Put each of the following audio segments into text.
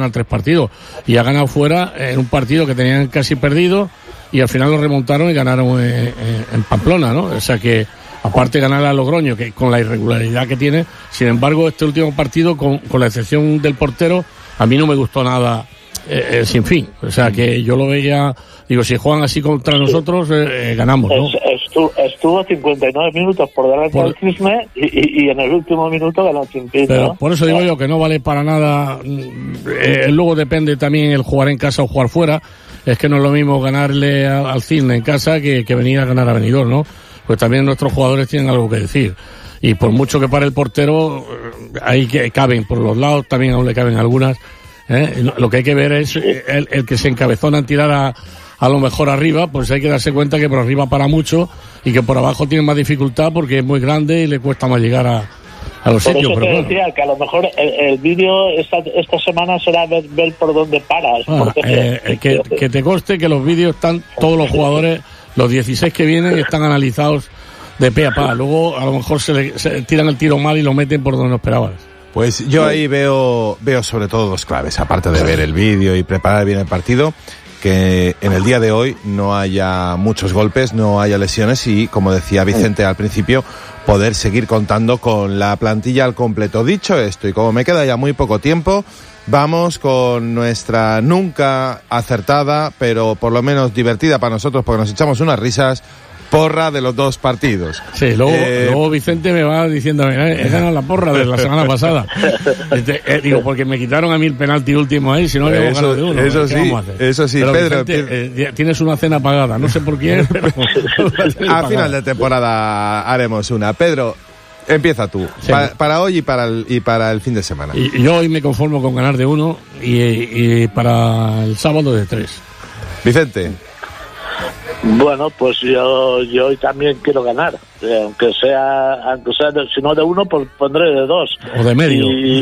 ganar 3 partidos. Y ha ganado fuera en un partido que tenían casi perdido y al final lo remontaron y ganaron en Pamplona, ¿no? O sea que, aparte de ganar a Logroño, que con la irregularidad que tiene, sin embargo, este último partido, con la excepción del portero, a mí no me gustó nada sin fin. O sea que yo lo veía, digo, si juegan así contra nosotros, ganamos, ¿no? Estuvo 59 minutos por delante del Cisne y en el último minuto ganó sin fin, pero ¿no? Por eso digo yo que no vale para nada. Luego depende también el jugar en casa o jugar fuera. Es que no es lo mismo ganarle al Cisne en casa que venir a ganar a Benidorm, ¿no? Pues también nuestros jugadores tienen algo que decir. Y por mucho que pare el portero, ahí que caben por los lados, también aún le caben algunas. Lo que hay que ver es el que se encabezona en tirar a lo mejor arriba, pues hay que darse cuenta que por arriba para mucho y que por abajo tiene más dificultad porque es muy grande y le cuesta más llegar a los sitios. Por eso te decía que a lo mejor el vídeo esta semana será ver por dónde paras. Que te conste que los vídeos están, todos los jugadores, los 16 que vienen, están analizados de pe a pa. Luego a lo mejor se tiran el tiro mal y lo meten por donde no esperabas. Pues yo ahí veo sobre todo 2 claves, aparte de ver el vídeo y preparar bien el partido, que en el día de hoy no haya muchos golpes, no haya lesiones y, como decía Vicente al principio, poder seguir contando con la plantilla al completo. Dicho esto, y como me queda ya muy poco tiempo, vamos con nuestra nunca acertada, pero por lo menos divertida para nosotros, porque nos echamos unas risas, porra de los 2 partidos. Sí, luego Vicente me va diciendo, he ganado la porra de la semana pasada. Digo, porque me quitaron a mí el penalti último ahí, si no habíamos ganado de uno. Eso sí, pero Pedro. Vicente, tienes una cena pagada, no sé por quién, pero a final de temporada haremos una. Pedro, empieza tú, sí. Para hoy y para el fin de semana. Y yo hoy me conformo con ganar de 1 y para el sábado de 3. Vicente. Bueno, pues yo hoy también quiero ganar, aunque sea si no de 1, pues pondré de 2 o de medio.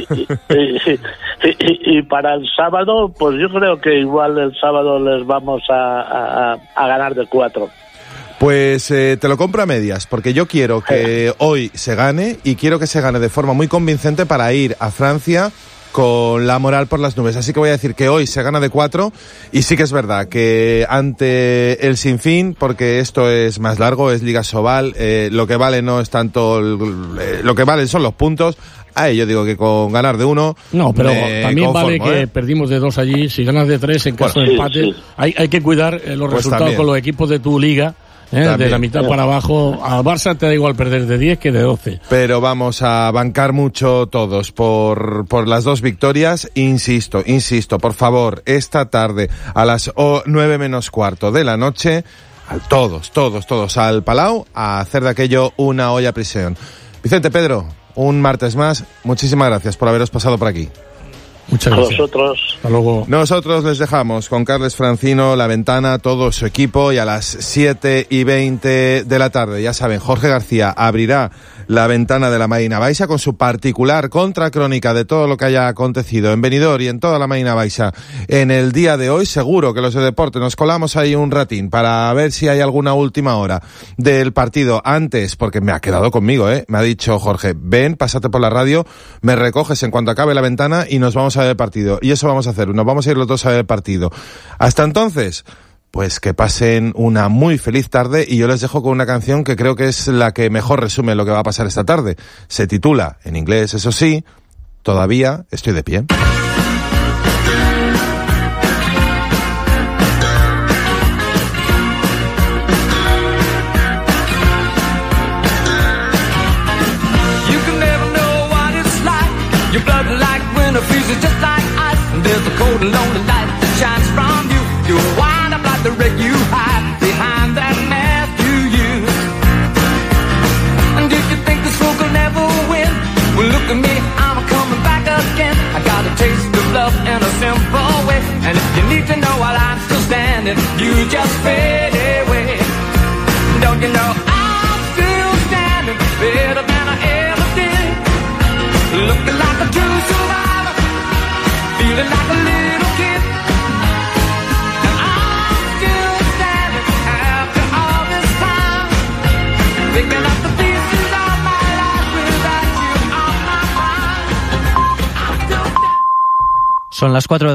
Y para el sábado, pues yo creo que igual el sábado les vamos a ganar de 4. Pues te lo compro a medias, porque yo quiero que hoy se gane y quiero que se gane de forma muy convincente para ir a Francia con la moral por las nubes. Así que voy a decir que hoy se gana de 4 y sí que es verdad que ante el Sinfín, porque esto es más largo, es Liga Sobal, lo que vale no es tanto, lo que valen son los puntos. Yo digo que con ganar de 1... No, pero también vale que perdimos de 2 allí. Si ganas de 3 en caso de empate, sí. Hay que cuidar los resultados también con los equipos de tu liga. De la mitad para abajo. Al Barça te da igual perder de 10 que de 12. Pero vamos a bancar mucho todos por las 2 victorias. Insisto, por favor, esta tarde a las 9 menos cuarto de la noche, todos al Palau a hacer de aquello una olla a prisión. Vicente, Pedro, un martes más, muchísimas gracias por haberos pasado por aquí. Muchas gracias. Nosotros. Hasta luego. Nosotros les dejamos con Carles Francino, La Ventana, todo su equipo, y a las 7:20 de la tarde, ya saben, Jorge García abrirá La Ventana de la Marina Baixa con su particular contracrónica de todo lo que haya acontecido en Benidorm y en toda la Marina Baixa en el día de hoy. Seguro que los de deporte nos colamos ahí un ratín para ver si hay alguna última hora del partido antes, porque me ha quedado conmigo, me ha dicho Jorge, ven, pásate por la radio, me recoges en cuanto acabe La Ventana y nos vamos a ver el partido. Y eso vamos a hacer, nos vamos a ir los dos a ver el partido. Hasta entonces, pues que pasen una muy feliz tarde y yo les dejo con una canción que creo que es la que mejor resume lo que va a pasar esta tarde. Se titula, en inglés eso sí, Todavía estoy de pie. There's a cold and lonely light that shines from you. You wind up like the wreck you hide behind that mask you use. And if you think this fool will never win, well look at me, I'm coming back again. I got a taste of love in a simple way. And if you need to know while I'm still standing, you just fade away. Don't you know I'm still standing better than I ever did. Looking like a true survivor, feeling like a little kid. And I'm still standing after all this time, picking up the pieces of my life without you on my mind. I'm still standing. Son las 4 de